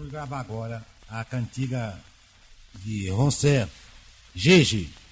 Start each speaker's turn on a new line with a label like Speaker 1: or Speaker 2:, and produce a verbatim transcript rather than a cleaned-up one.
Speaker 1: Vamos gravar agora a cantiga de Roncer, Gigi.